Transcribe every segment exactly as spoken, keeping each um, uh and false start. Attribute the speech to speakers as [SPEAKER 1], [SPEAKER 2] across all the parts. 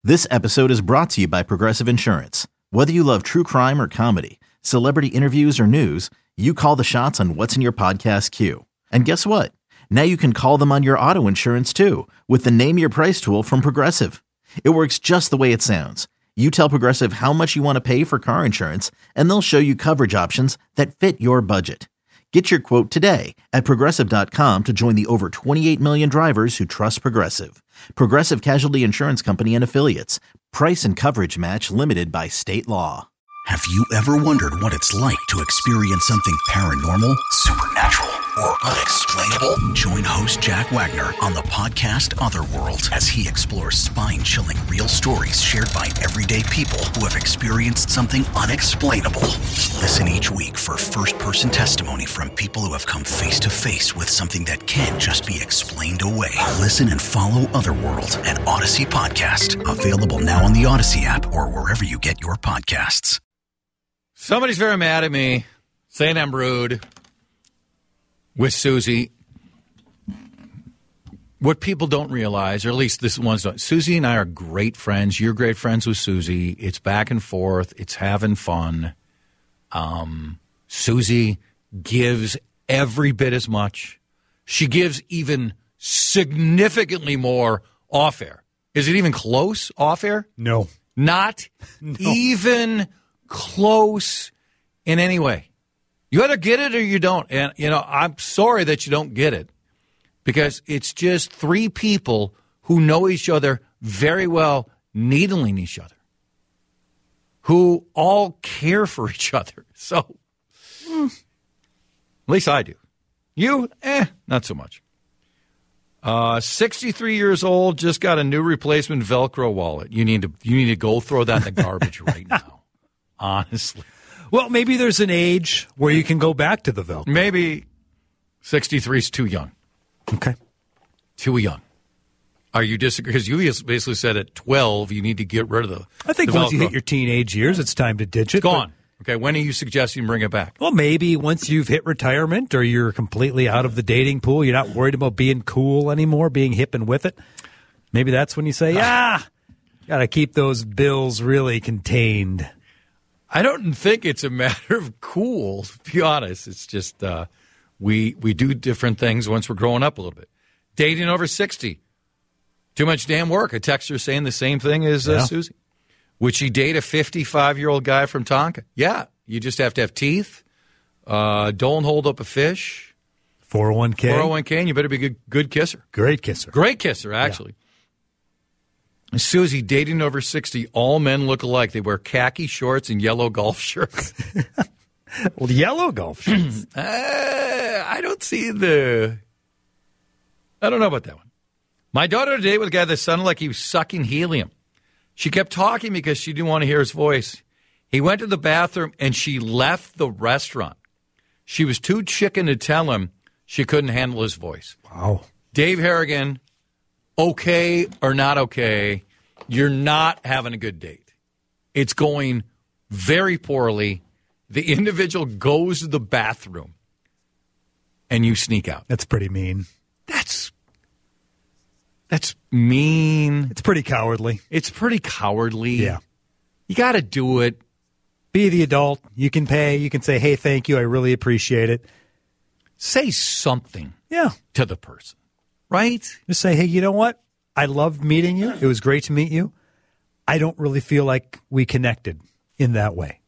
[SPEAKER 1] This episode is brought to you by Progressive Insurance. Whether you love true crime or comedy, celebrity interviews or news, you call the shots on what's in your podcast queue. And guess what? Now you can call them on your auto insurance too with the Name Your Price tool from Progressive. It works just the way it sounds. You tell Progressive how much you want to pay for car insurance, and they'll show you coverage options that fit your budget. Get your quote today at Progressive dot com to join the over twenty-eight million drivers who trust Progressive. Progressive Casualty Insurance Company and Affiliates. Price and coverage match limited by state law.
[SPEAKER 2] Have you ever wondered what it's like to experience something paranormal, supernatural, or unexplainable? Join host Jack Wagner on the podcast Otherworld as he explores spine-chilling real stories shared by everyday people who have experienced something unexplainable. Listen each week for first-person testimony from people who have come face-to-face with something that can't just be explained away. Listen and follow Otherworld, an Odyssey podcast. Available now on the Odyssey app or wherever you get your podcasts.
[SPEAKER 3] Somebody's very mad at me, saying I'm rude with Susie. What people don't realize, or at least this one's don't, Susie and I are great friends. You're great friends with Susie. It's back and forth. It's having fun. Um, Susie gives every bit as much. She gives even significantly more off air. Is it even close off air?
[SPEAKER 4] No.
[SPEAKER 3] Not no. even close in any way. You either get it or you don't. And, you know, I'm sorry that you don't get it because it's just three people who know each other very well, needling each other, who all care for each other. So, mm, at least I do. You, eh, not so much. Uh, sixty-three years old, just got a new replacement Velcro wallet. You need to, you need to go throw that in the garbage right now. Honestly.
[SPEAKER 4] Well, maybe there's an age where you can go back to the Velcro.
[SPEAKER 3] Maybe sixty-three is too young.
[SPEAKER 4] Okay.
[SPEAKER 3] Too young. Are you disagreeing? Because you basically said at twelve you need to get rid of the
[SPEAKER 4] I think
[SPEAKER 3] the
[SPEAKER 4] once
[SPEAKER 3] Velcro.
[SPEAKER 4] You hit your teenage years, it's time to ditch it.
[SPEAKER 3] It's gone. Okay, when are you suggesting bring it back?
[SPEAKER 4] Well, maybe once you've hit retirement or you're completely out of the dating pool, you're not worried about being cool anymore, being hip and with it. Maybe that's when you say, yeah, got to keep those bills really contained.
[SPEAKER 3] I don't think it's a matter of cool, to be honest. It's just uh, we we do different things once we're growing up a little bit. Dating over sixty. Too much damn work. A texter saying the same thing as uh,
[SPEAKER 4] yeah.
[SPEAKER 3] Susie. Would she date a fifty-five-year-old guy from Tonka? Yeah. You just have to have teeth. Uh, don't hold up a fish.
[SPEAKER 4] four oh one k.
[SPEAKER 3] four oh one k, and you better be a good, good kisser.
[SPEAKER 4] Great kisser.
[SPEAKER 3] Great kisser, actually. Yeah. Susie, dating over sixty, all men look alike. They wear khaki shorts and yellow golf shirts.
[SPEAKER 4] Well, yellow golf shirts.
[SPEAKER 3] uh, I don't see the... I don't know about that one. My daughter had a date with a guy that sounded like he was sucking helium. She kept talking because she didn't want to hear his voice. He went to the bathroom and she left the restaurant. She was too chicken to tell him she couldn't handle his voice.
[SPEAKER 4] Wow.
[SPEAKER 3] Dave Harrigan... Okay or not okay, you're not having a good date. It's going very poorly. The individual goes to the bathroom, and you sneak out.
[SPEAKER 4] That's pretty mean.
[SPEAKER 3] That's that's mean.
[SPEAKER 4] It's pretty cowardly.
[SPEAKER 3] It's pretty cowardly.
[SPEAKER 4] Yeah.
[SPEAKER 3] You got to do it.
[SPEAKER 4] Be the adult. You can pay. You can say, hey, thank you. I really appreciate it.
[SPEAKER 3] Say something
[SPEAKER 4] yeah.
[SPEAKER 3] to the person. Right?
[SPEAKER 4] Just say, hey, you know what? I loved meeting you. It was great to meet you. I don't really feel like we connected in that way.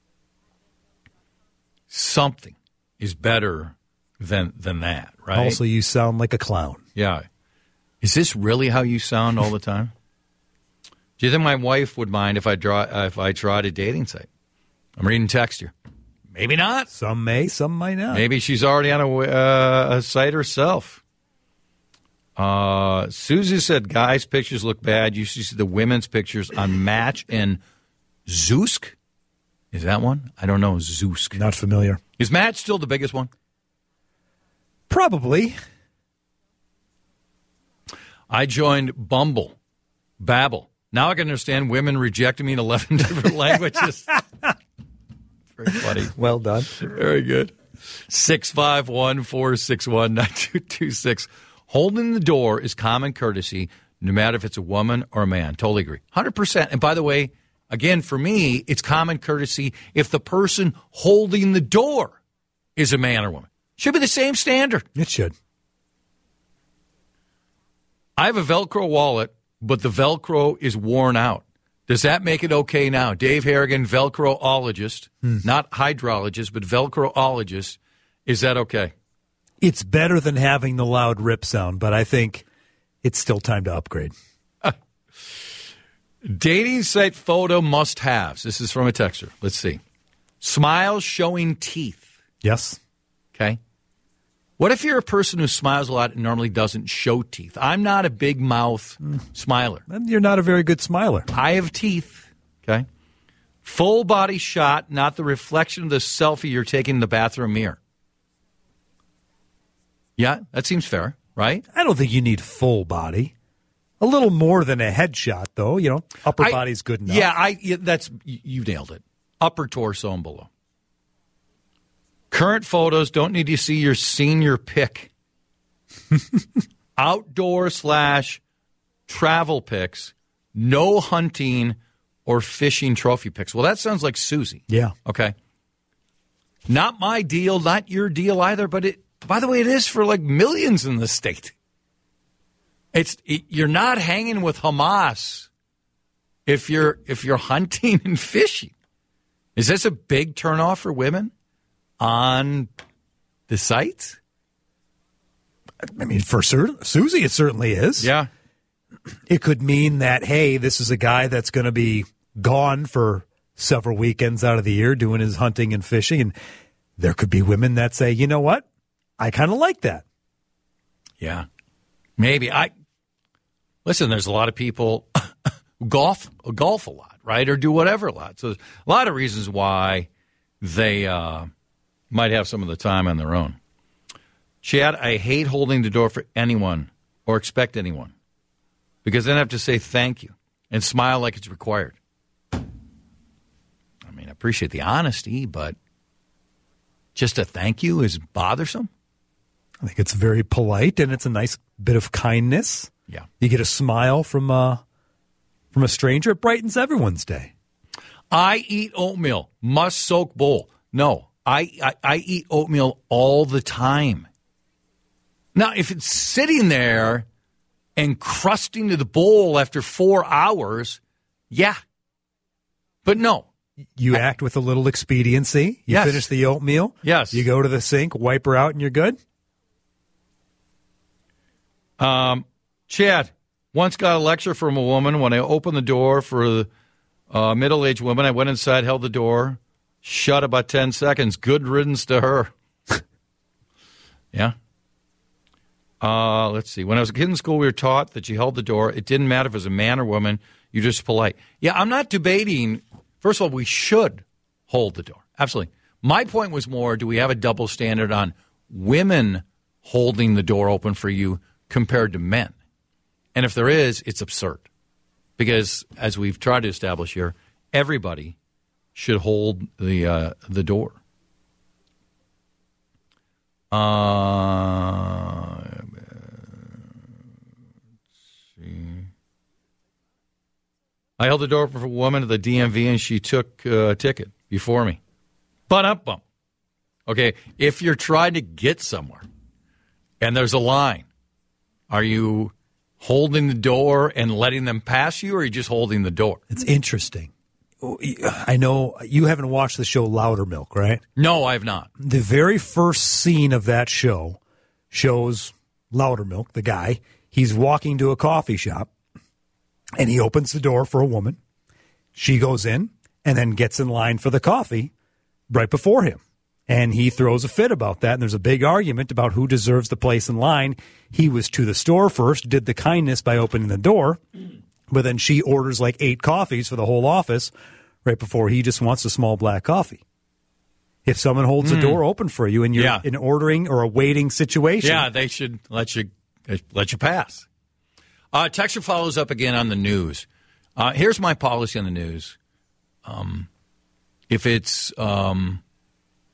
[SPEAKER 3] Something is better than than that, right?
[SPEAKER 4] Also, you sound like a clown.
[SPEAKER 3] Yeah. Is this really how you sound all the time? Do you think my wife would mind if I draw if I tried a dating site? I'm reading text here. Maybe not.
[SPEAKER 4] Some may, some might not.
[SPEAKER 3] Maybe she's already on a, uh, a site herself. Uh, Susie said guys' pictures look bad. You should see the women's pictures on Match and Zoosk. Is that one? I don't know. Zoosk.
[SPEAKER 4] Not familiar.
[SPEAKER 3] Is Match still the biggest one?
[SPEAKER 4] Probably.
[SPEAKER 3] I joined Bumble, Babel. Now I can understand women rejecting me in eleven different languages. Very funny.
[SPEAKER 4] Well done.
[SPEAKER 3] Very good. six five one, four six one, nine two two six. Holding the door is common courtesy. no matter if it's a woman or a man. Totally agree. one hundred percent. And by the way, again, for me, it's common courtesy if the person holding the door is a man or woman. Should be the same standard.
[SPEAKER 4] It should.
[SPEAKER 3] I have a Velcro wallet, but the Velcro is worn out. Does that make it okay now? Dave Harrigan, Velcroologist, hmm. not hydrologist, but Velcroologist. Is that okay?
[SPEAKER 4] It's better than having the loud rip sound, but I think it's still time to upgrade.
[SPEAKER 3] Dating site photo must-haves. This is from a texter. Let's see. Smiles showing teeth.
[SPEAKER 4] Yes.
[SPEAKER 3] Okay. What if you're a person who smiles a lot and normally doesn't show teeth? I'm not a big mouth mm. smiler.
[SPEAKER 4] Then you're not a very good smiler.
[SPEAKER 3] I have teeth. Okay. Full body shot, not the reflection of the selfie you're taking in the bathroom mirror. Yeah, that seems fair, right?
[SPEAKER 4] I don't think you need full body. A little more than a headshot, though. You know, upper
[SPEAKER 3] I,
[SPEAKER 4] body's good enough.
[SPEAKER 3] Yeah, I. Yeah, that's you nailed it. Upper torso and below. Current photos don't need to see your senior pic. Outdoor slash travel pics. No hunting or fishing trophy pics. Well, that sounds like Susie.
[SPEAKER 4] Yeah.
[SPEAKER 3] Okay. Not my deal, not your deal either, but it. By the way, it is for like millions in the state. It's it, you're not hanging with Hamas if you're if you're hunting and fishing. Is this a big turnoff for women on the site?
[SPEAKER 4] I mean, for Su- Susie, it certainly is.
[SPEAKER 3] Yeah.
[SPEAKER 4] It could mean that, hey, this is a guy that's going to be gone for several weekends out of the year doing his hunting and fishing. And there could be women that say, you know what? I kind of like that.
[SPEAKER 3] Yeah. Maybe. I Listen, there's a lot of people who golf, golf a lot, right, or do whatever a lot. So there's a lot of reasons why they uh, might have some of the time on their own. Chad, I hate holding the door for anyone or expect anyone because then I have to say thank you and smile like it's required. I mean, I appreciate the honesty, but just a thank you is bothersome.
[SPEAKER 4] I think it's very polite, and it's a nice bit of kindness.
[SPEAKER 3] Yeah.
[SPEAKER 4] You get a smile from uh, from a stranger. It brightens everyone's day.
[SPEAKER 3] I eat oatmeal, must-soak bowl. No, I, I, I eat oatmeal all the time. Now, if it's sitting there and crusting to the bowl after four hours, yeah. But no.
[SPEAKER 4] You
[SPEAKER 3] I,
[SPEAKER 4] act with a little expediency. You
[SPEAKER 3] yes.
[SPEAKER 4] finish the oatmeal.
[SPEAKER 3] Yes.
[SPEAKER 4] You go to the sink, wipe her out, and you're good?
[SPEAKER 3] Um, Chad, once got a lecture from a woman. When I opened the door for a uh, middle-aged woman, I went inside, held the door, shut about ten seconds. Good riddance to her. Yeah. Uh, let's see. When I was a kid in school, we were taught that you held the door. It didn't matter if it was a man or woman. You're just polite. Yeah, I'm not debating. First of all, we should hold the door. Absolutely. My point was more, do we have a double standard on women holding the door open for you compared to men? And if there is, it's absurd. Because as we've tried to establish here, everybody should hold the uh, the door. Uh, let's see. I held the door open for a woman at the D M V, and she took uh, a ticket before me. But up bump. Okay, if you're trying to get somewhere and there's a line, are you holding the door and letting them pass you, or are you just holding the door?
[SPEAKER 4] It's interesting. I know you haven't watched the show Loudermilk, right?
[SPEAKER 3] No, I have not.
[SPEAKER 4] The very first scene of that show shows Loudermilk, the guy. He's walking to a coffee shop, and he opens the door for a woman. She goes in and then gets in line for the coffee right before him. And he throws a fit about that, and there's a big argument about who deserves the place in line. He was to the store first, did the kindness by opening the door, but then she orders like eight coffees for the whole office right before he just wants a small black coffee. If someone holds mm. the door open for you and you're
[SPEAKER 3] yeah.
[SPEAKER 4] in an ordering or a waiting situation.
[SPEAKER 3] Yeah, they should let you let you pass. Uh, Texture follows up again on the news. Uh, here's my policy on the news. Um, if it's... Um,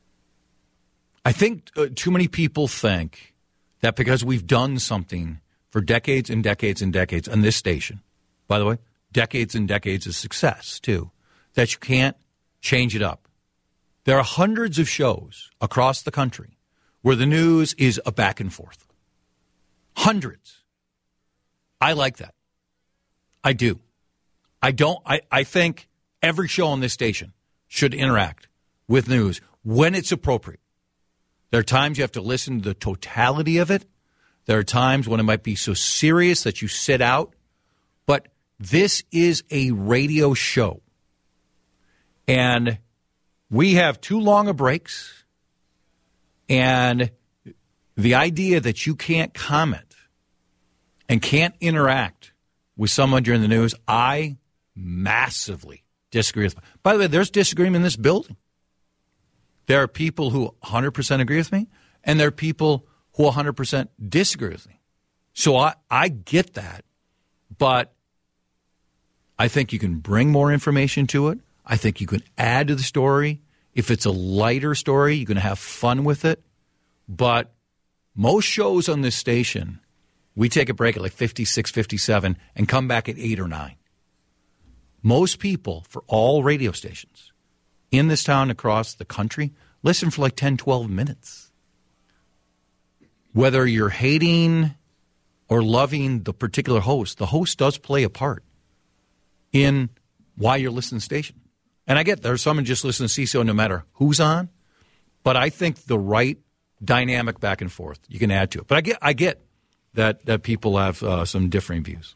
[SPEAKER 3] I think uh, too many people think that because we've done something for decades and decades and decades on this station, by the way, decades and decades of success, too, that you can't change it up. There are hundreds of shows across the country where the news is a back and forth. Hundreds. I like that. I do. I don't. I, I think every show on this station should interact with news when it's appropriate. There are times you have to listen to the totality of it. There are times when it might be so serious that you sit out. But this is a radio show. And we have too long of breaks. And the idea that you can't comment and can't interact with someone during the news, I massively disagree with. By the way, there's disagreement in this building. There are people who one hundred percent agree with me, and there are people who one hundred percent disagree with me. So I, I get that, but I think you can bring more information to it. I think you can add to the story. If it's a lighter story, you can have fun with it. But most shows on this station, we take a break at like fifty-six, fifty-seven and come back at eight or nine. Most people, for all radio stations in this town across the country, listen for like ten, twelve minutes. Whether you're hating or loving the particular host, the host does play a part in why you're listening to the station. And I get there's someone just listening to C C O no matter who's on, but I think the right dynamic back and forth you can add to it. But I get I get that that people have uh, some differing views.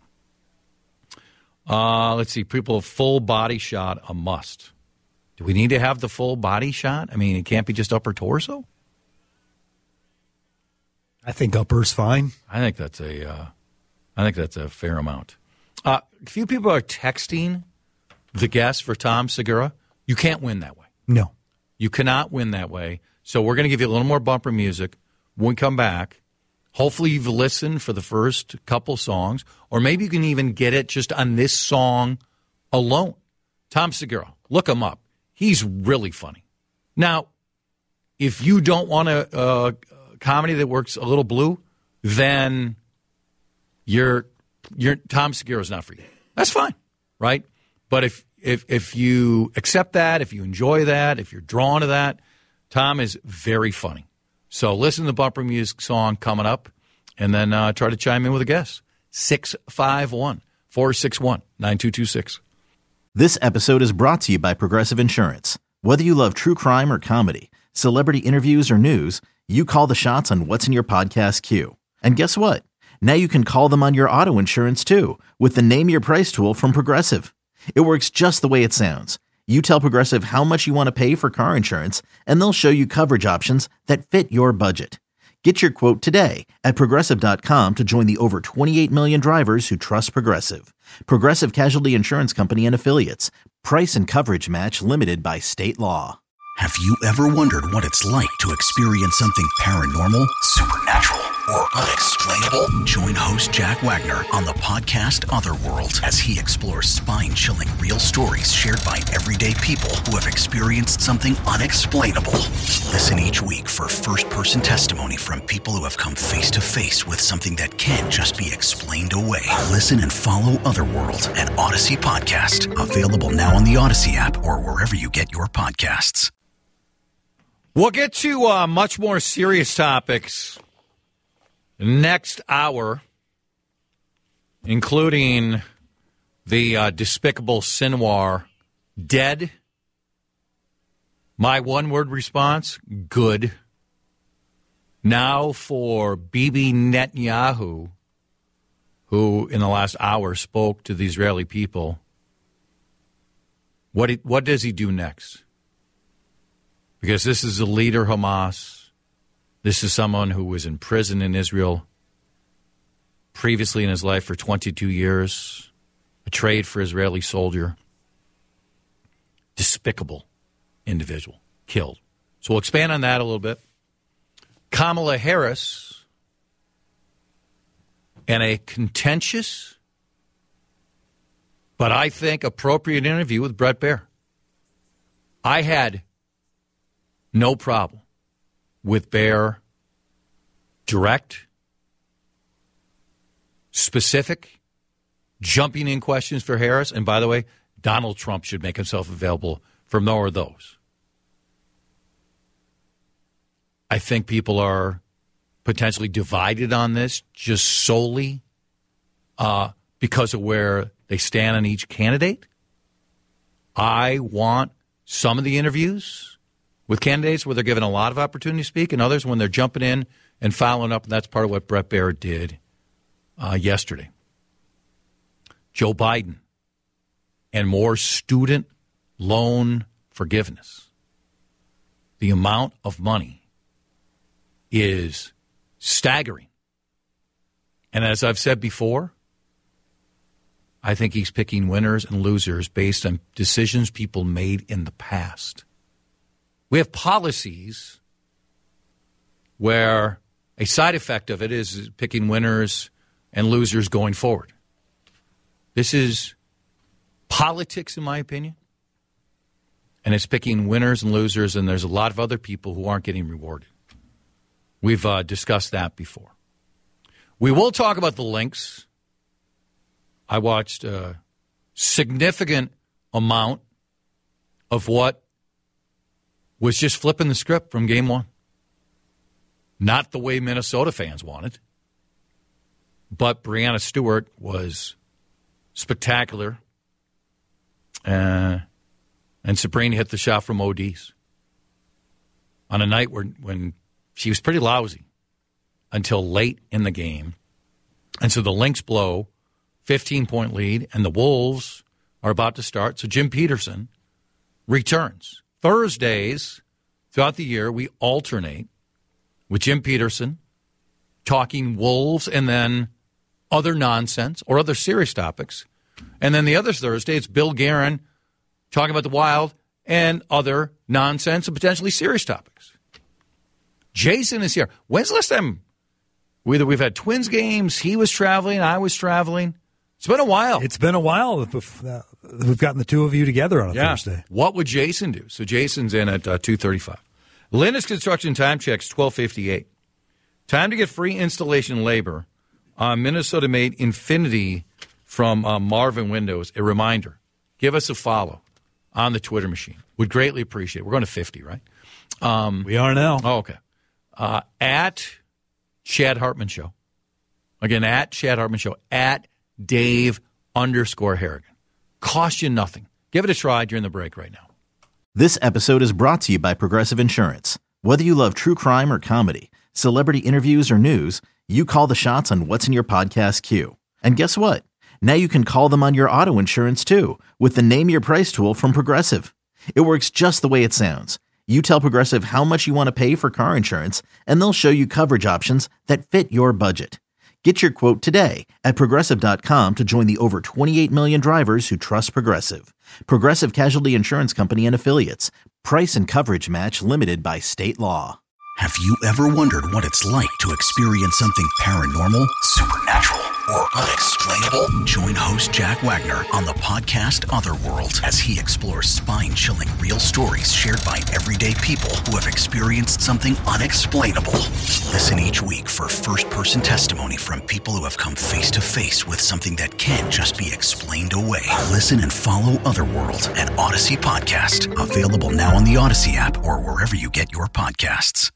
[SPEAKER 3] Uh, let's see, people full body shot a must. Do we need to have the full body shot? I mean, it can't be just upper torso.
[SPEAKER 4] I think upper's fine.
[SPEAKER 3] I think that's a uh, I think that's a fair amount. Uh, a few people are texting the guest for Tom Segura. You can't win that way.
[SPEAKER 4] No.
[SPEAKER 3] You cannot win that way. So we're going to give you a little more bumper music when we come back. Hopefully you've listened for the first couple songs, or maybe you can even get it just on this song alone. Tom Segura, look him up. He's really funny. Now, if you don't want a, a comedy that works a little blue, then you're, you're, Tom Segura is not for you. That's fine, right? But if, if, if you accept that, if you enjoy that, if you're drawn to that, Tom is very funny. So listen to the bumper music song coming up, and then uh, try to chime in with a guess. six five one, four six one, nine two two six.
[SPEAKER 1] This episode is brought to you by Progressive Insurance. Whether you love true crime or comedy, celebrity interviews or news, you call the shots on what's in your podcast queue. And guess what? Now you can call them on your auto insurance too with the Name Your Price tool from Progressive. It works just the way it sounds. You tell Progressive how much you want to pay for car insurance, and they'll show you coverage options that fit your budget. Get your quote today at Progressive dot com to join the over twenty-eight million drivers who trust Progressive. Progressive Casualty Insurance Company and Affiliates. Price and coverage match limited by state law.
[SPEAKER 2] Have you ever wondered what it's like to experience something paranormal, supernatural, or unexplainable? Join host Jack Wagner on the podcast Otherworld as he explores spine-chilling real stories shared by everyday people who have experienced something unexplainable. Listen each week for first-person testimony from people who have come face-to-face with something that can't just be explained away. Listen and follow Otherworld, an Odyssey podcast, available now on the Odyssey app or wherever you get your podcasts.
[SPEAKER 3] We'll get to uh, much more serious topics next hour, including the uh, despicable Sinwar dead. My one-word response, good. Now for Bibi Netanyahu, who in the last hour spoke to the Israeli people. What, he, what does he do next? Because this is the leader Hamas. This is someone who was in prison in Israel previously in his life for twenty-two years, betrayed for Israeli soldier. Despicable individual, killed. So we'll expand on that a little bit. Kamala Harris and a contentious but I think appropriate interview with Bret Baier. I had no problem with Baier direct, specific, jumping in questions for Harris. And by the way, Donald Trump should make himself available for more of those. I think people are potentially divided on this just solely uh, because of where they stand on each candidate. I want some of the interviews with candidates where they're given a lot of opportunity to speak, and others when they're jumping in and following up, and that's part of what Bret Baier did uh, yesterday. Joe Biden and more student loan forgiveness. The amount of money is staggering. And as I've said before, I think he's picking winners and losers based on decisions people made in the past. We have policies where a side effect of it is picking winners and losers going forward. This is politics, in my opinion, and it's picking winners and losers, and there's a lot of other people who aren't getting rewarded. We've uh, discussed that before. We will talk about the links. I watched a significant amount of what was just flipping the script from game one. Not the way Minnesota fans wanted, but Breanna Stewart was spectacular. Uh, and Sabrina hit the shot from O Ds on a night where, when she was pretty lousy until late in the game. And so the Lynx blow, fifteen-point lead, and the Wolves are about to start. So Jim Peterson returns. Thursdays throughout the year, we alternate with Jim Peterson talking Wolves and then other nonsense or other serious topics. And then the other Thursday, it's Bill Guerin talking about the Wild and other nonsense and potentially serious topics. Jason is here. When's the last time either we've had Twins games, he was traveling, I was traveling? It's been a while.
[SPEAKER 4] It's been a while. We've gotten the two of you together on a
[SPEAKER 3] yeah.
[SPEAKER 4] Thursday.
[SPEAKER 3] What would Jason do? So Jason's in at uh, two thirty-five. Linus Construction time checks twelve fifty-eight. Time to get free installation labor on Minnesota-made Infinity from uh, Marvin Windows. A reminder, give us a follow on the Twitter machine. Would greatly appreciate it. We're going to fifty, right? Um,
[SPEAKER 4] we are now.
[SPEAKER 3] Oh, okay. Uh, at Chad Hartman Show. Again, at Chad Hartman Show. At Dave underscore Harrigan. Cost you nothing. Give it a try during the break right now.
[SPEAKER 1] This episode is brought to you by Progressive Insurance. Whether you love true crime or comedy, celebrity interviews or news, you call the shots on what's in your podcast queue. And guess what? Now you can call them on your auto insurance too with the Name Your Price tool from Progressive. It works just the way it sounds. You tell Progressive how much you want to pay for car insurance, and they'll show you coverage options that fit your budget. Get your quote today at Progressive dot com to join the over twenty-eight million drivers who trust Progressive. Progressive Casualty Insurance Company and Affiliates. Price and coverage match limited by state law.
[SPEAKER 2] Have you ever wondered what it's like to experience something paranormal, supernatural, or unexplainable? Join host Jack Wagner on the podcast Otherworld as he explores spine-chilling real stories shared by everyday people who have experienced something unexplainable. Listen each week for first-person testimony from people who have come face-to-face with something that can't just be explained away. Listen and follow Otherworld at Odyssey Podcast. Available now on the Odyssey app or wherever you get your podcasts.